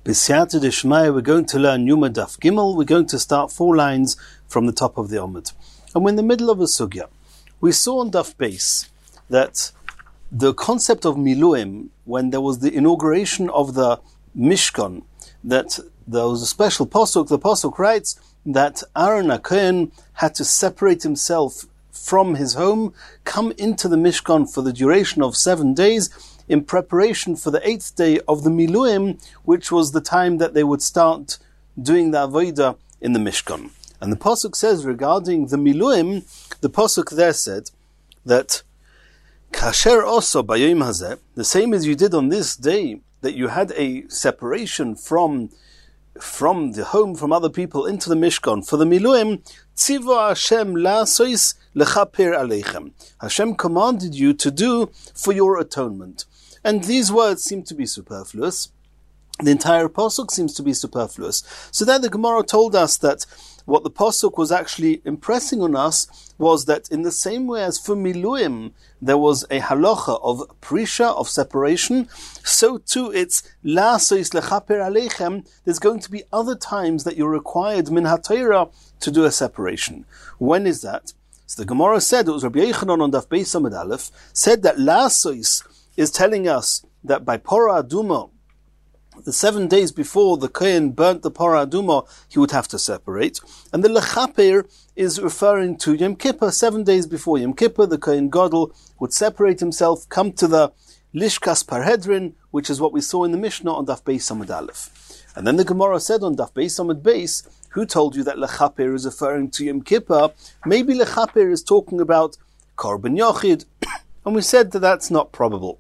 B'siyata d'shmaya, we're going to learn Yuma Daf Gimel. We're going to start 4 lines from the top of the Omid. And we're in the middle of a sugya. We saw on Daf Beis that the concept of Miluim, when there was the inauguration of the Mishkan, that there was a special pasuk. The pasuk writes that Aaron HaKohen had to separate himself from his home, come into the Mishkan for the duration of 7 days, in preparation for the 8th day of the Miluim, which was the time that they would start doing the Avodah in the Mishkan. And the pasuk says regarding the Miluim, the pasuk there said that Kasher also bayom hazeh, the same as you did on this day, that you had a separation from the home, from other people into the Mishkan for the Miluim, Tziva Hashem la'asos lechaper aleichem. Hashem commanded you to do for your atonement. And these words seem to be superfluous. The entire pasuk seems to be superfluous. So there the Gemara told us that what the pasuk was actually impressing on us was that in the same way as for Miluim there was a halacha of prisha, of separation, so too it's la'asos lechaper aleichem. There's going to be other times that you're required min haTorah to do a separation. When is that? So the Gemara said, it was Rabbi Yochanan on Daf Beis Amud Aleph, said that la'asos is telling us that by Parah Aduma, the 7 days before the Kohen burnt the Parah Aduma, he would have to separate. And the Lechaper is referring to Yom Kippur. 7 days before Yom Kippur, the Kohen Gadol would separate himself, come to the Lishkas Parhedrin, which is what we saw in the Mishnah on Daf Beis Amud Aleph. And then the Gemara said on Daf Beis Amud Beis, who told you that Lechaper is referring to Yom Kippur? Maybe Lechaper is talking about Korban Yochid. And we said that that's not probable.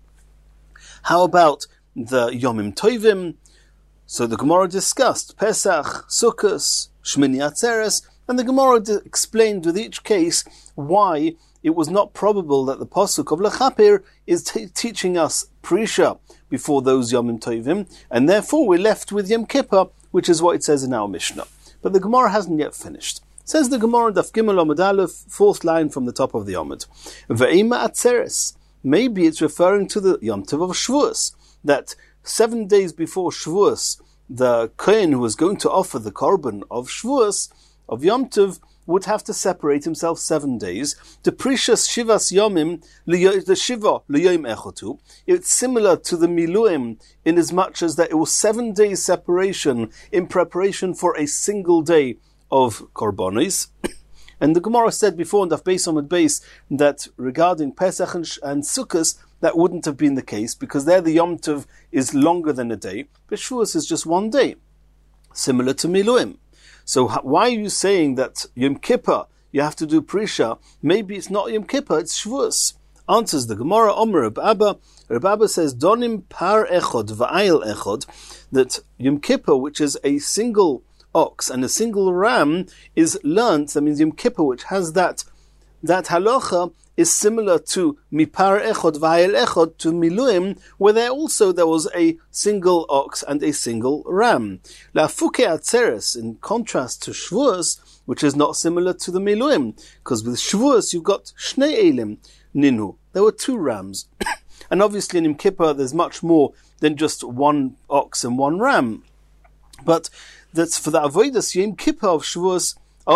How about the Yomim Tovim? So the Gemara discussed Pesach, Sukkot, Shmini Atzeres, and the Gemara explained with each case why it was not probable that the pasuk of Lechaper is teaching us Prisha before those Yomim Tovim, and therefore we're left with Yom Kippur, which is what it says in our Mishnah. But the Gemara hasn't yet finished. Says the Gemara, Daf Gimel Amud Aleph, 4th line from the top of the Amud. Ve'ema Atzeres. Maybe it's referring to the Yom Tov of Shavuos, that 7 days before Shavuos, the Kohen who was going to offer the Korban of Shavuos, of Yom Tov, would have to separate himself 7 days. The Precious Shivas Yomim, the Shiva L'Yom Echotu, it's similar to the Miluim in as much as that it was 7 days separation in preparation for a single day of Korbanos. And the Gemara said before in Daf Beis Amud Beis that regarding Pesach and Sukkot, that wouldn't have been the case, because there the Yom Tov is longer than a day, but Shavuos is just 1 day, similar to Miluim. So why are you saying that Yom Kippur, you have to do Prisha? Maybe it's not Yom Kippur, it's Shavuos. Answers the Gemara, Omer Reb Abba. Reb Abba says, Donim par echod va'ayil echod, that Yom Kippur, which is a single ox and a single ram, is learnt. That means Yom Kippur, which has that halacha, is similar to mipar echod v'hayel echod, to Miluim, where there was a single ox and a single ram. La'afuke atzeres, in contrast to Shavuos, which is not similar to the Miluim, because with Shavuos you've got shnei elim ninu. There were 2 rams, and obviously in Yom Kippur there's much more than just 1 ox and 1 ram. But that's for the avodas Yom Kippur of Shavuos,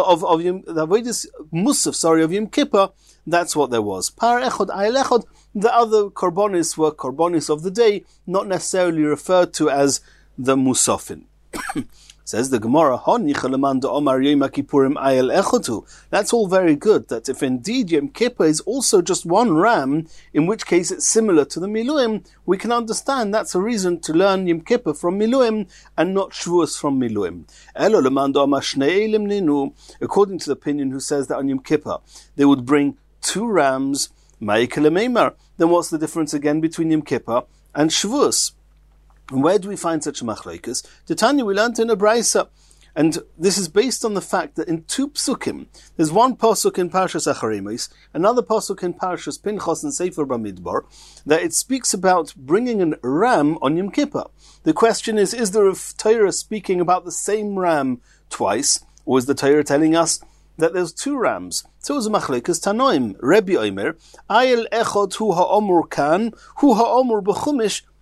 the avodas Musaf, of Yom Kippur. That's what there was. Par echod, ayel echod. The other korbanis were korbanis of the day, not necessarily referred to as the musafin. Says the Gemara, that's all very good, that if indeed Yom Kippur is also just 1 ram, in which case it's similar to the Miluim, we can understand that's a reason to learn Yom Kippur from Miluim and not Shavuos from Miluim. According to the opinion who says that on Yom Kippur they would bring 2 rams, then what's the difference again between Yom Kippur and Shavuos? And where do we find such a machlokes? Tanya, we learned in a brayso, and this is based on the fact that in 2 psukim, there's 1 pasuk in Parshas Acharei Mos, another pasuk in Parshas Pinchas and Sefer Bamidbar, that it speaks about bringing a ram on Yom Kippur. The question is the Torah speaking about the same ram twice, or is the Torah telling us that there's 2 rams? So it was a machlokes Tanoim. Rebbe Omer, Ayel echod hu ha'omur kan, hu ha'omur b'chumish,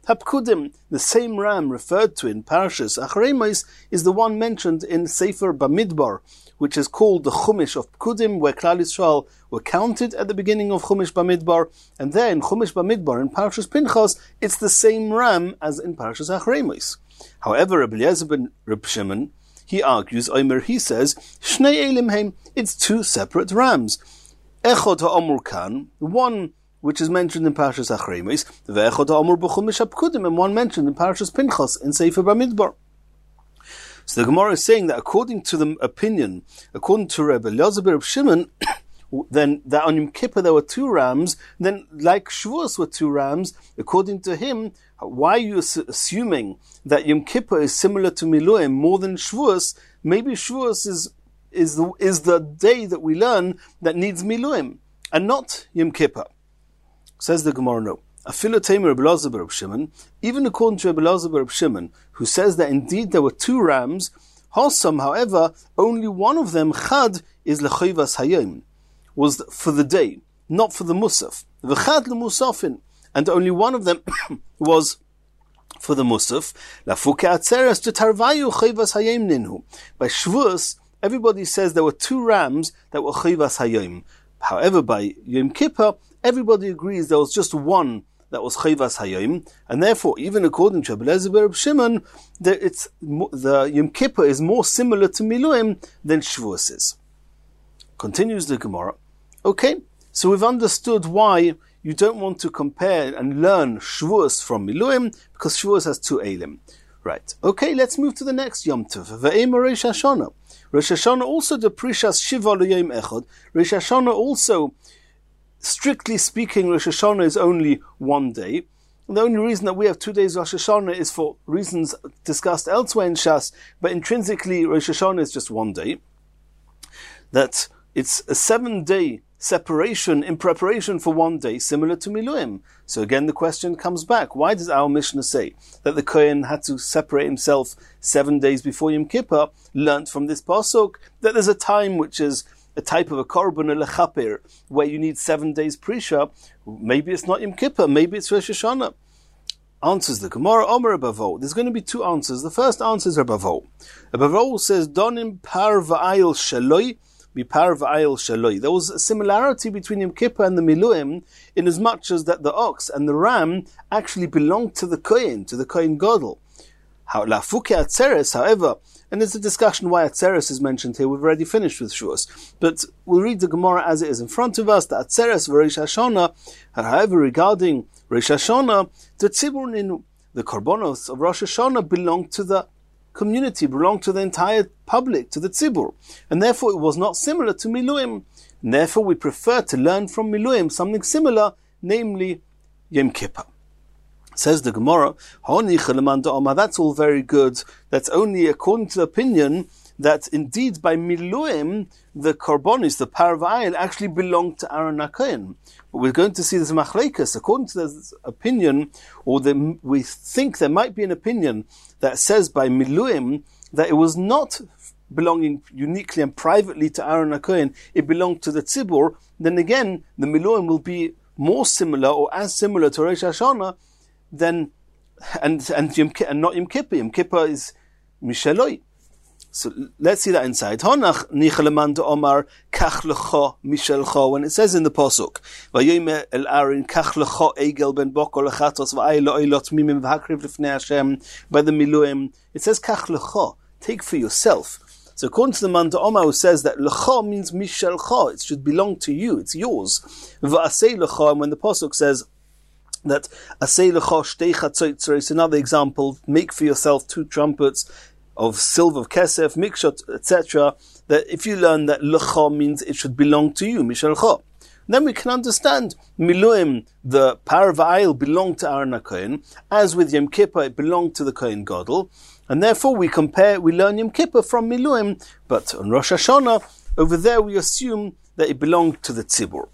Hapkudim, the same ram referred to in Parashas Acharei Mos, is the one mentioned in Sefer Bamidbar, which is called the Chumash of Pkudim, where Klal Yisrael were counted at the beginning of Chumash Bamidbar, and there in Chumash Bamidbar, in Parashas Pinchas, it's the same ram as in Parashas Acharei Mos. However, Rabbi Eliezer ben Reb Shimon, he argues, he says, Shnei Elim Heim, it's two separate rams. Echod ha'omur kan, one which is mentioned in Parashas Acharei Mos, ve'echod ha'omur b'Chumash HaPkudim, and one mentioned in Parashas Pinchas in Sefer Bamidbar. So the Gemara is saying that according to the opinion, according to Rabbi Eliezer ben Reb Shimon, then that on Yom Kippur there were two rams, then like Shavuos were two rams, according to him, why are you assuming that Yom Kippur is similar to Miluim more than Shavuos? Maybe Shavuos is the day that we learn that needs Miluim, and not Yom Kippur. Says the Gemara, no. Afilu Tamer Rabbi Eliezer ben Reb Shimon, even according to Rabbi Eliezer ben Reb Shimon, who says that indeed there were two rams, Hossam, however, only one of them, Chad, is Lechayvas Hayom, was for the day, not for the Musaf. V'chad l'musafin, and only one of them was for the Musaf. Lafuke atzeres tetarvayu Chayvas Hayom ninhu. By Shavuos, everybody says there were two rams that were Chayvas Hayom. However, by Yom Kippur, everybody agrees there was just one that was Chayvas Hayom, and therefore, even according to Rabbi Eliezer ben Reb Shimon, the Yom Kippur is more similar to Miluim than Shavuos is. Continues the Gemara. Okay, so we've understood why you don't want to compare and learn Shavuos from Miluim, because Shavuos has two Eilim. Right. Okay, let's move to the next Yom Tov. Ve'ema Rosh Hashanah. Rosh Hashanah also the Prishas Shiva L'Yom Echad. Rosh Hashanah also, strictly speaking, Rosh Hashanah is only one day. And the only reason that we have 2 days Rosh Hashanah is for reasons discussed elsewhere in Shas, but intrinsically Rosh Hashanah is just one day. That it's a 7-day separation in preparation for one day, similar to Miluim. So again, the question comes back. Why does our Mishnah say that the Kohen had to separate himself 7 days before Yom Kippur? Learnt from this pasuk that there's a time which is a type of a korban, a lechaper, where you need 7 days prisha. Maybe it's not Yom Kippur, maybe it's Rosh Hashanah. Answers the Gemara, Omer Abavo. There's going to be two answers. The first answer is Abavo. Abavo says, Donim par va'ayil shaloi, Mipar v'ayil shaloi. There was a similarity between Yom Kippur and the Miluim, in as much as that the ox and the ram actually belonged to the Kohen Gadol. Lafuke Atzeres, however, and there's a discussion why Atzeres is mentioned here. We've already finished with Shavuos, but we'll read the Gemara as it is in front of us. The Atzeres v'Rosh Hashanah, however, regarding Rosh Hashanah, the Tzibur Ninu, the Korbanos of Rosh Hashanah belong to the community, belonged to the entire public, to the tzibur, and therefore it was not similar to Miluim. And therefore we prefer to learn from Miluim something similar, namely Yom Kippur. Says the Gemara, that's all very good. That's only according to the opinion that indeed by Miluim, the Korbanis, the Parva'il, actually belonged to Aaron HaKohen. But we're going to see this Machlekes. According to this opinion, we think there might be an opinion that says by Miluim that it was not belonging uniquely and privately to Aaron HaKohen, it belonged to the Tzibur. Then again, the Miluim will be more similar or as similar to Rosh Hashanah than and not Yom Kippur. Yom Kippur is Mishaloi. So let's see that inside. Honach nicheleman omar kach lecha mishelcha. When it says in the pasuk, vayomer el Aaron kach lecha egel ben bokol lechatos va'ay lo'ilot mimim v'hakriv lifnei Hashem. By the Miluim, it says kach lecha, take for yourself. So according to the man Omar, who says that lecha means mishelcha, it should belong to you, it's yours. Va'asei lecha, and when the pasuk says that asei lecha shtei chatzotzros, it's another example, make for yourself 2 trumpets of silver, of kesef, mikshot, etc., that if you learn that lecha means it should belong to you, mishelcha, then we can understand Miluim, the Parva'il, belonged to Aaron HaKohen, as with Yom Kippur it belonged to the Kohen Gadol, and therefore we learn Yom Kippur from Miluim, but on Rosh Hashanah, over there we assume that it belonged to the Tzibur.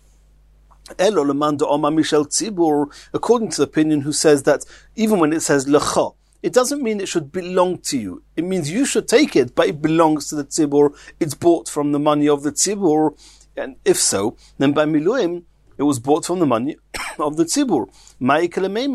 Elo lemanda Omar Mishel Tzibur, according to the opinion who says that even when it says lecha, it doesn't mean it should belong to you. It means you should take it, but it belongs to the tzibur. It's bought from the money of the tzibur. And if so, then by Miluim, it was bought from the money of the tzibur. Ma'ikele Meimar.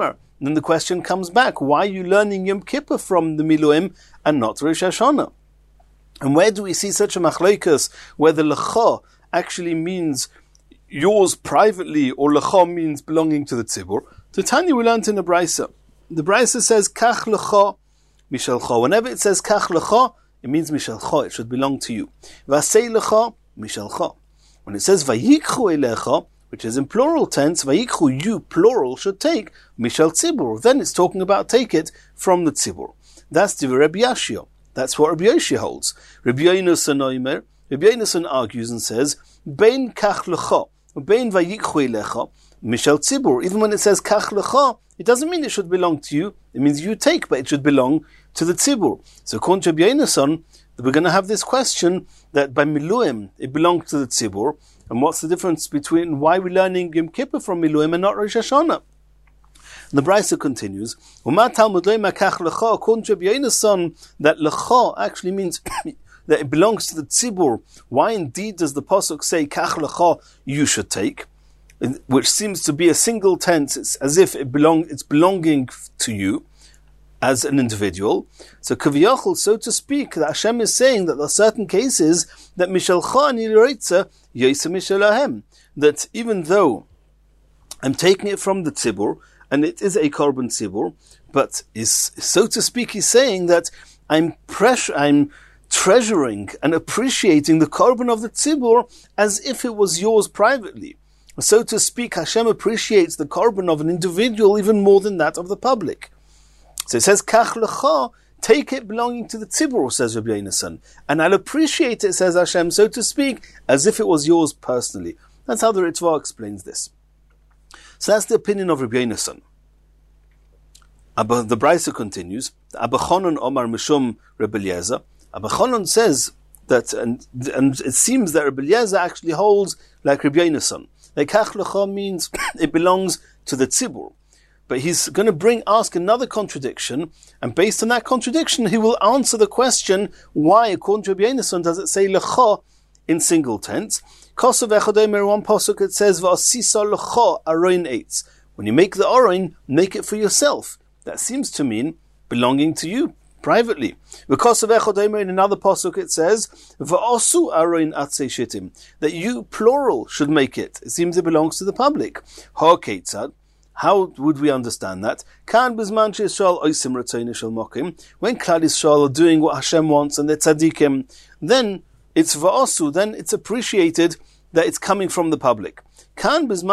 then the question comes back, why are you learning Yom Kippur from the Miluim and not Rosh Hashanah? And where do we see such a machlokes, where the lecha actually means yours privately, or lecha means belonging to the tzibur? To Tanya, we learned in the Brisa. The Brisa says, kach lecha mishalcha. Whenever it says kach lecha, it means mishalcha, it should belong to you. Vasei lecha mishalcha. When it says vayikchu elecha, which is in plural tense, vayikchu, you, plural, should take mishal tzibur. Then it's talking about take it from the tzibur. That's the Rabbi Yashia. That's what Rabbi Yoshi holds. Rabbi Yonason argues and says, bein kach lecha, bein vayikchu elecha, mishal tzibur. Even when it says kach lecha, it doesn't mean it should belong to you. It means you take, but it should belong to the tzibur. So according to Rabbi Yonason, we're going to have this question that by Miluim, it belongs to the tzibur. And what's the difference between why we're learning Yom Kippur from Miluim and not Rosh Hashanah? And the Brisa continues, according to Rabbi Yonason, that lecha actually means that it belongs to the tzibur. Why indeed does the pasuk say kach lecha, you should take, which seems to be a single tense? It's as if it's belonging to you as an individual. So kaviyachol, so to speak, that Hashem is saying that there are certain cases that mishalcha ani l'reitza yosem mishalahem, that even though I'm taking it from the tzibur, and it is a korban tzibur, but is, so to speak, he's saying that I'm treasuring and appreciating the korban of the tzibur as if it was yours privately. So to speak, Hashem appreciates the korban of an individual even more than that of the public. So it says, kach lecha, take it belonging to the tzibur, says Rabbi Yonason, and I'll appreciate it, says Hashem, so to speak, as if it was yours personally. That's how the Ritva explains this. So that's the opinion of Rabbi Yonason. The Brisa continues, Abba Chonon Omar Mishum Rabbi Eliezer. Abba Chonon says that, and it seems that Rabbi Eliezer actually holds like Rabbi Yonason. Like kach lecha means it belongs to the tzibur. But he's going to ask another contradiction, and based on that contradiction, he will answer the question, why, according to Rabbi Yonason, does it say lecha in single tense? Kosav Echodemer, one pasuk, it says, V'asisa lecha aroin eitz. When you make the aroin, make it for yourself. That seems to mean belonging to you privately. Kosav Echodemer, in another pasuk, it says, V'asu aroin atzei shittim, that you, plural, should make it. It seems it belongs to the public. Ha keitzad. How would we understand that? When Klal Yisrael are doing what Hashem wants and they're tzaddikim, then it's va'asu, then it's appreciated that it's coming from the public. However, when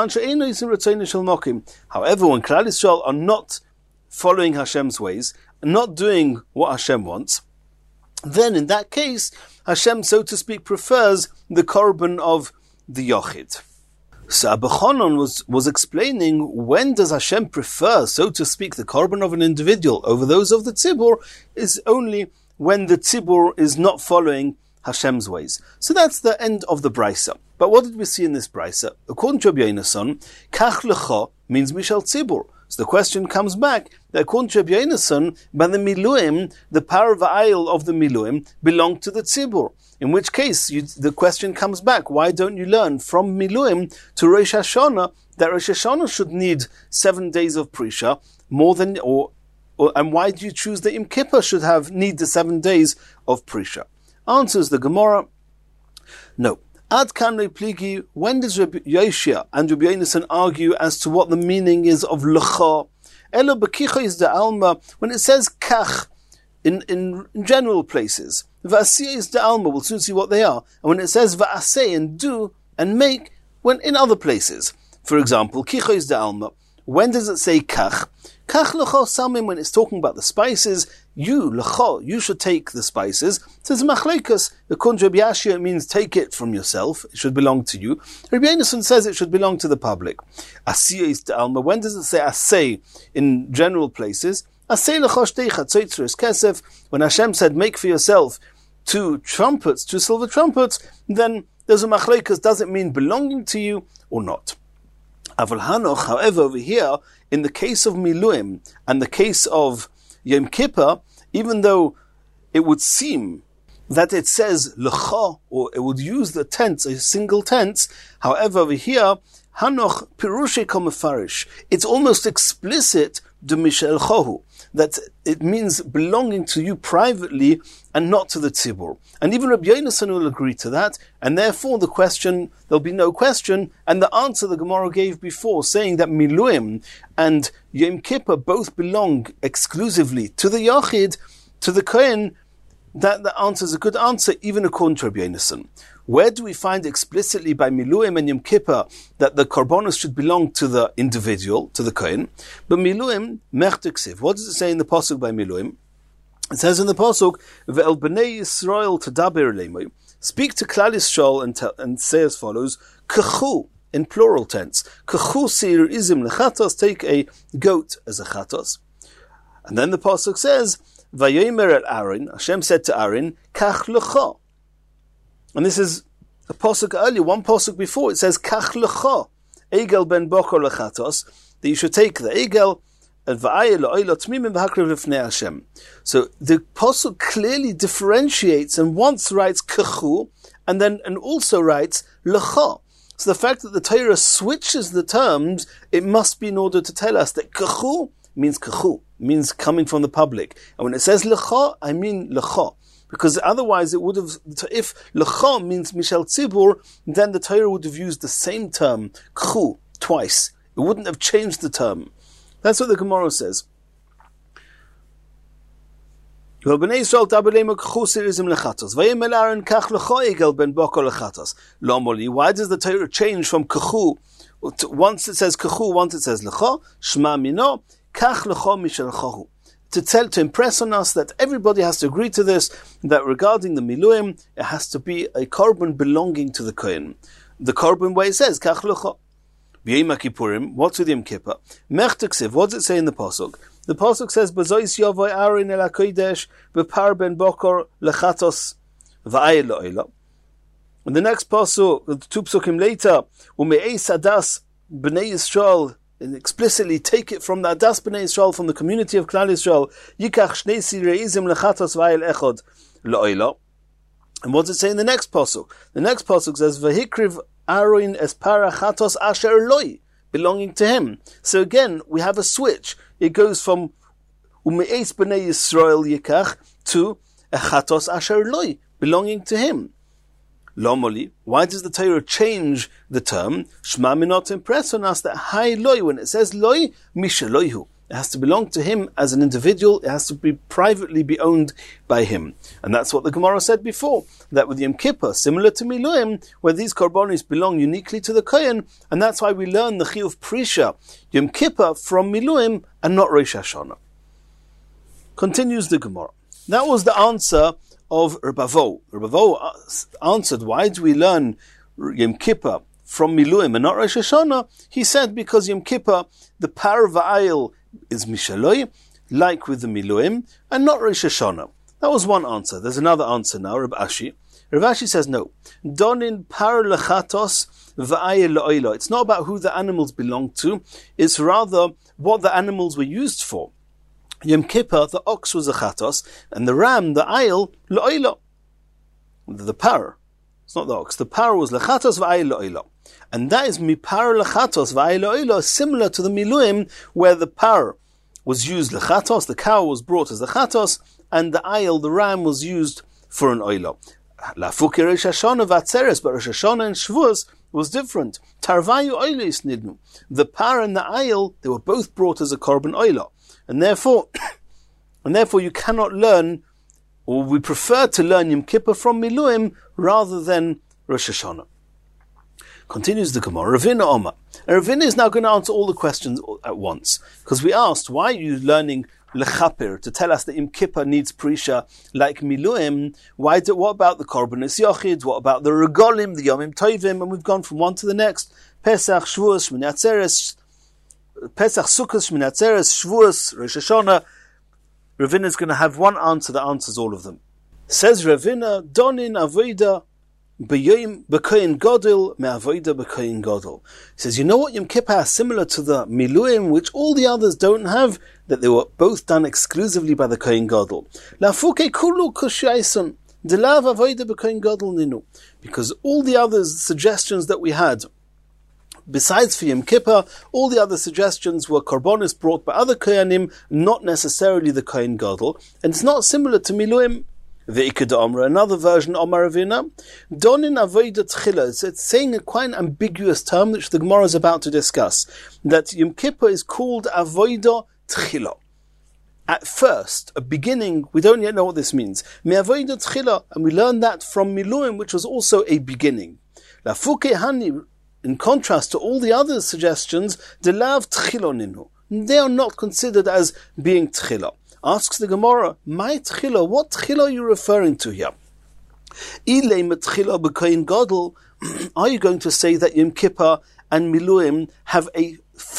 Klal Yisrael are not following Hashem's ways, and not doing what Hashem wants, then in that case, Hashem, so to speak, prefers the korban of the Yochid. So Abba Chonon was explaining, when does Hashem prefer, so to speak, the korban of an individual over those of the tzibur, is only when the tzibur is not following Hashem's ways. So that's the end of the Brisa. But what did we see in this Brisa? According to Rabbi Yonason, kach lecha means mishal tzibur. So the question comes back that according to Rabbi Yonason, by the Miluim, the power of ayil of the Miluim belonged to the tzibur. In which case, the question comes back, why don't you learn from Miluim to Rosh Hashanah that Rosh Hashanah should need 7 days of Prisha more than, and why do you choose that Yom Kippur should need the 7 days of Prisha? Answers the Gemara, no. Ad kan pligi, when does Rabbi Yoshia and Rabbi Yonason argue as to what the meaning is of lecha? Elo b'kicha is the alma, when it says kach, in general places. Va'asiyah is the alma, we'll soon see what they are. And when it says va'aseh, and do, and make, when in other places. For example, kicha is the alma. When does it say kach? Kach lecha samim, when it's talking about the spices, you should take the spices. It says machlekas, according to Rabbi Yashia, it means take it from yourself, it should belong to you. Rabbi Yonason says it should belong to the public. Asiyah is the alma. When does it say aseh in general places? When Hashem said, make for yourself 2 silver trumpets, then there's a machlekas, does it mean belonging to you or not? Aval Hanoch, however, over here, in the case of Miluim and the case of Yom Kippur, even though it would seem that it says lecha, or it would use the tense, a single tense, however, over here, Hanoch Pirushe Komefarish, it's almost explicit de mishelchohu, that it means belonging to you privately and not to the tzibur. And even Rabbi Yonasan will agree to that, and therefore there'll be no question, and the answer the Gemara gave before, saying that Miluim and Yom Kippur both belong exclusively to the Yachid, to the Kohen, that the answer is a good answer, even according to Rabbi Yonasan. Where do we find explicitly by Miluim and Yom Kippur that the Korbanos should belong to the individual, to the Kohen? But Miluim, Mechtiksiv. What does it say in the Pasuk by Miluim? It says in the Pasuk, Ve'el b'nei Yisrael tadaber leimu, speak to Klal Yisrael and say as follows, Kachu, in plural tense, Kachu sir izim lechatos, take a goat as a chatos. And then the Pasuk says, Vayomer el Aaron, Hashem said to Aaron, Kach lecha. And this is a pasuk earlier, one pasuk before, it says, Kach lecha, Egel ben bokor lechatos, that you should take the Egel, and va'ayel lo'oilo tmimim v'hakriv lefnei Hashem. So the pasuk clearly differentiates and once writes Kachu, and also writes lecha. So the fact that the Torah switches the terms, it must be in order to tell us that Kachu means coming from the public. And when it says lecha, I mean lecha. Because otherwise it would have, if lecha means Mishal Tzibur, then the Torah would have used the same term, kchu, twice. It wouldn't have changed the term. That's what the Gemara says. Why does the Torah change from kchu? Once it says kchu, once it says lecha, shma mino, kach lecha mishal chahu. To impress on us that everybody has to agree to this, that regarding the Miluim, it has to be a korban belonging to the Kohen. The korban where it says, Kach lecha. B'yom Kippurim, what's with Yom Kippur? Mech Tiksiv, what does it say in the Pasuk? The Pasuk says, B'zois yovoi Aaron el HaKodesh, b'par ben bokor lechatos v'ayel lo'ila. And the next Pasuk, the two Psukim later, U'me'eis adas b'nei Yisrael, and explicitly take it from the Adas B'nai Yisrael, from the community of Klal Yisrael. Yikach shnei sireizim lechatos v'ayel echod lo'ila. And what does it say in the next pasuk? The next pasuk says, "V'hikriv Aaron es parachatos asher loi," belonging to him. So again, we have a switch. It goes from umeis B'nai Yisrael yikach to echatos asher loi, belonging to him. Lomoli, why does the Torah change the term? Shma minot impress on us that hai loi, when it says loi, misha loihu. It has to belong to him as an individual. It has to be privately be owned by him. And that's what the Gemara said before, that with Yom Kippur, similar to Miluim, where these korbanos belong uniquely to the Kohen, and that's why we learn the Chiyuv Prisha, Yom Kippur, from Miluim and not Rosh Hashanah. Continues the Gemara. That was the answer of Rebavo. Rebavo answered, why do we learn Yom Kippur from Miluim and not Rosh Hashanah? He said, because Yom Kippur, the par va'ayil is Mishaloi, like with the Miluim, and not Rosh Hashanah. That was one answer. There's another answer now, Reb Ashi. Reb Ashi says, no. Donin par lechatos va'ayil lo'ilo. It's not about who the animals belong to, it's rather what the animals were used for. Yom Kippur, the ox was a chatos, and the ram, the ayil, lo'ilo. The par. It's not the ox. The par was lechatos v'ayil lo'ilo. And that is mipar lechatos v'ayil lo'ilo, similar to the miluim, where the par was used lechatos, the cow was brought as the chatos, and the ayil, the ram, was used for an oilo. Lafuki Rosh Hashanah v'atzeres, but Rosh Hashanah and Shavuos was different. Tarvayu oilis nidnu. The par and the ayil, they were both brought as a korban oilo. And therefore you cannot learn, or we prefer to learn Yom Kippur from Miluim rather than Rosh Hashanah. Continues the Gemara. Ravina Omar. Ravina is now going to answer all the questions at once, because we asked, why are you learning Lechapir to tell us that Yom Kippur needs Prisha like Miluim? What about the Korbanos Yochid? What about the Regolim, the Yomim Tovim? And we've gone from one to the next. Pesach, Shavuos, Shmini Atzeres, Pesach, Sukkot, Shmini Atzeres, Shavuos, Rosh Hashanah. Ravina is going to have one answer that answers all of them. Says Ravina, Donin Avoida B'Yom B'Koyin Godel Me'Avoida B'Koyin Godel. He says, you know what Yom Kippur is similar to the Miluim, which all the others don't have, that they were both done exclusively by the Koyin Godel. Lafuke Kulu Kushayson Delav Avoida B'Koyin Godel Ninu. Because all the others, suggestions that we had, Besides for Yom Kippur, all the other suggestions were korbanos brought by other kohanim, not necessarily the Kohen Gadol, and it's not similar to Miluim. Ve'ikad Omra, another version, Omar Ravina, Donin Avodah Tchila. It's saying a quite ambiguous term, which the Gemara is about to discuss, that Yom Kippur is called Avodah Tchila. At first, a beginning, we don't yet know what this means. Me'avodah Tchila, and we learned that from Miluim, which was also a beginning. Lafuke Hani, in contrast to all the other suggestions, Delav Tchiloninu. They are not considered as being Tchila. Asks the Gemara, my Tchila, what Tchila are you referring to here? Ilay Tchila b'Kohen Gadol, are you going to say that Yom Kippur and Miluim have a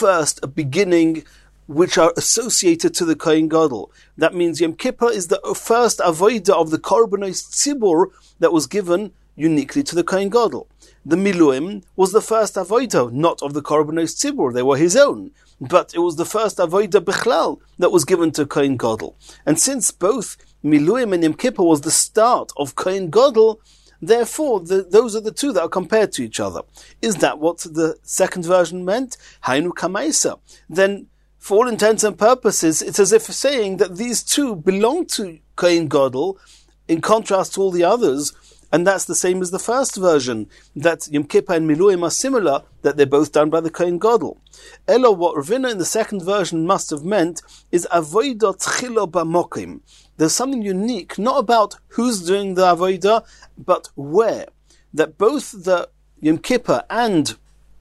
beginning, which are associated to the Kohen Gadol? That means Yom Kippur is the first avodah of the Korbanos Tzibur that was given uniquely to the Kohen Gadol. The Miluim was the first avodah, not of the Korbanos Tzibur, they were his own. But it was the first avodah bichlal that was given to Kohen Gadol. And since both Miluim and Yom Kippur was the start of Kohen Gadol, therefore those are the two that are compared to each other. Is that what the second version meant? Hainu kamaisa. Then, for all intents and purposes, it's as if saying that these two belong to Kohen Gadol, in contrast to all the others, and that's the same as the first version, that Yom Kippur and Miluim are similar, that they're both done by the Kohen Gadol. Elo, what Ravina in the second version must have meant is Avodah Tchila B'Mokim. There's something unique, not about who's doing the Avodah, but where. That both the Yom Kippur and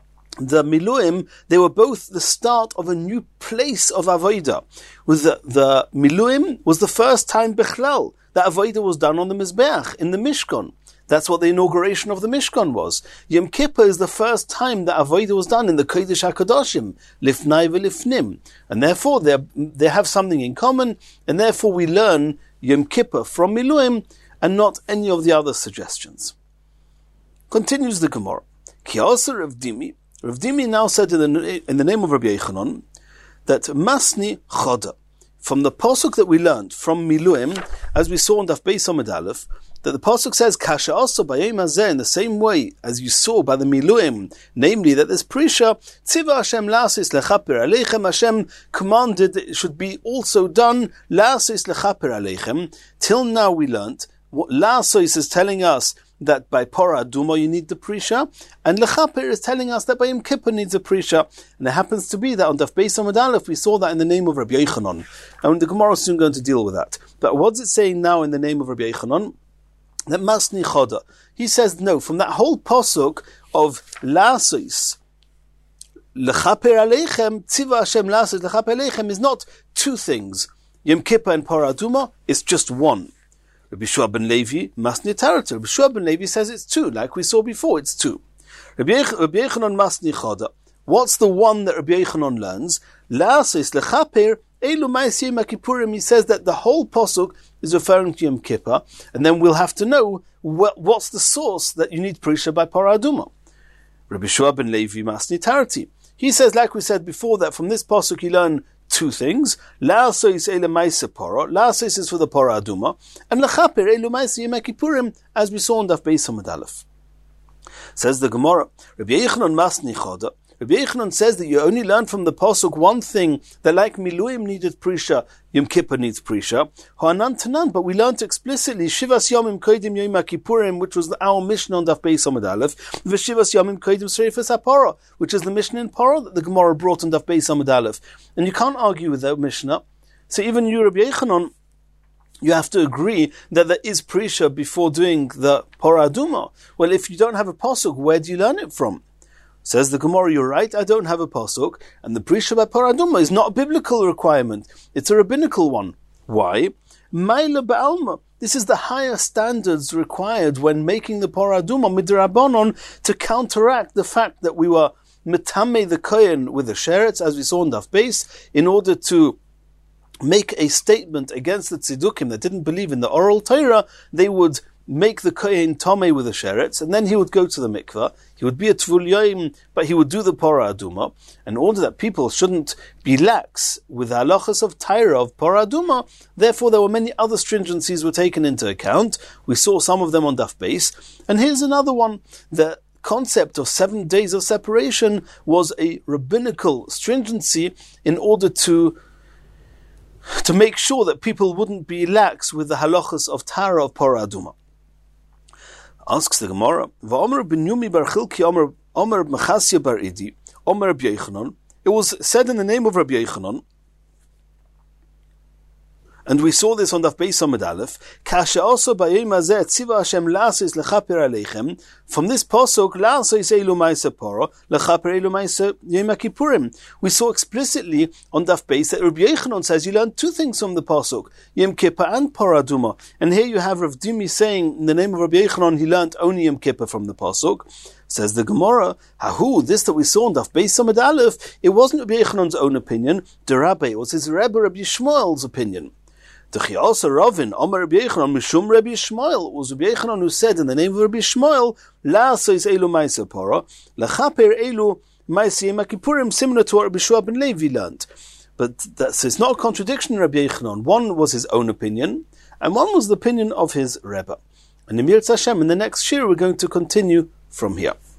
the Miluim, they were both the start of a new place of Avodah. With the Miluim was the first time Bechlal that Avodah was done on the Mizbeach, in the Mishkan. That's what the inauguration of the Mishkan was. Yom Kippur is the first time that Avodah was done in the Kodesh HaKadoshim, Lifnai V'Lifnim. And therefore they have something in common, and therefore we learn Yom Kippur from Miluim, and not any of the other suggestions. Continues the Gemara. Ki Asa Rav Dimi. Rav Dimi now said in the name of Rabbi Yechanan, that Masni Choda, from the pasuk that we learned from Miluim, as we saw in Daf Beis Amud Aleph, that the pasuk says Kasha also b'yom hazeh, in the same way as you saw by the Miluim, namely that this Prisha Tziva Hashem la'asis lechaper aleichem, Hashem commanded that it should be also done la'asis lechaper aleichem. Till now we learnt what la'asis is telling us that by Parah Aduma you need the Prisha, and Lechaper is telling us that by Yom Kippur needs a Prisha. And it happens to be that on Daf Beis Amud Aleph we saw that in the name of Rabbi Yechanan. And the Gemara is soon going to deal with that. But what's it saying now in the name of Rabbi Yechanan? That Masni Choda. He says no, from that whole pasuk of Lasis, Lechaper Aleichem, Tziva Hashem Lasis, Lechaper Aleichem is not two things. Yom Kippur and Parah Aduma is just one. Rabbi Shua ben Levi, Masni Tarata. Rabbi Shua ben Levi says it's two, like we saw before, it's two. Rabbi Yechanan Masni Choda. What's the one that Rabbi Yechanan learns? La'asis lechaper elu ma'aseh Yom Kippurim. He says that the whole pasuk is referring to Yom Kippur, and then we'll have to know what's the source that you need Prisha by Parah Aduma. Rabbi Shua ben Levi Masni Tarati. He says, like we said before, that from this pasuk you learn two things. La'asos ele ma'aseh Parah. La'asos is for the Parah Aduma, and lechaper elu ma'aseh Yom Kippurim, as we saw in Daf Beis Amud Aleph. Says the Gemara, Rabbi Yechanan Masni Choda. Rabbi Yechanan says that you only learn from the pasuk one thing, that like Miluim needed Prisha, Yom Kippur needs Prisha. Ha'anan tanan, but we learned explicitly Shivas Yomim Kodim Yom Kippurim, which was our mission on Daf Beis Amud Aleph, V'Shivas Yomim Kodim Sreifas HaParah, which is the mission in Parah that the Gemara brought on Daf Beis Amud Aleph. And you can't argue with that Mishnah. So even you, Rabbi Yechanan, you have to agree that there is Prisha before doing the Parah Aduma. Well, if you don't have a pasuk, where do you learn it from? Says the Gemara, you're right, I don't have a pasuk, and the Prisha by Parah Aduma is not a biblical requirement, it's a rabbinical one. Why? Maila ba'alma. This is the higher standards required when making the Parah Aduma midrabanon, to counteract the fact that we were metame the kohen with the sheretz, as we saw in Daf Beis, in order to make a statement against the tzedukim that didn't believe in the oral Torah. They would make the kohen tomei with the sheretz, and then he would go to the mikveh. He would be a tvul yoim, but he would do the Parah Aduma. In order that people shouldn't be lax with the halachas of Torah of Parah Aduma, therefore there were many other stringencies were taken into account. We saw some of them on Daf Beis, and here's another one. The concept of 7 days of separation was a rabbinical stringency in order to make sure that people wouldn't be lax with the halachas of Tara of Parah Aduma. Asks the Gemara, V'omer ben Yumi bar Chilki Omer Mechasya bar Idi Omer Rabbi Yochanan. It was said in the name of Rabbi Yochanan, and we saw this on Daf Beis Amud Aleph. Kasha also b'yom hazeh tziva Hashem la'asos lechaper aleichem. From this pasuk, la'asos elu ma'aseh para lechaper elu ma'aseh Yom Kippurim. We saw explicitly on Daf Beis that Rabbi Yochanan says you learn 2 things from the pasuk, Yom Kippur and Parah Aduma. And here you have Rav Dimi saying in the name of Rabbi Yochanan he learned only Yom Kippur from the pasuk. Says the Gemara, Hahu, this that we saw on Daf Beis Amud Aleph, it wasn't Rabbi Yochanan's own opinion, the Rabbi, it was his Rebbe Rabbi Yishmael's opinion. The also Ravin, Omer Rabbi Yochanan, Mishum Rabbi Yishmael, it was Rabbi Yochanan who said in the name of Rabbi Yishmael, La'asos elu ma'aseh para, lechaper elu ma'aseh Yom Kippurim, similar to what Rabbi Shua ben Levi learned. But so it's not a contradiction in Rabbi Yochanan. One was his own opinion, and one was the opinion of his Rebbe. And in Mirz Hashem, in the next shir, we're going to continue from here.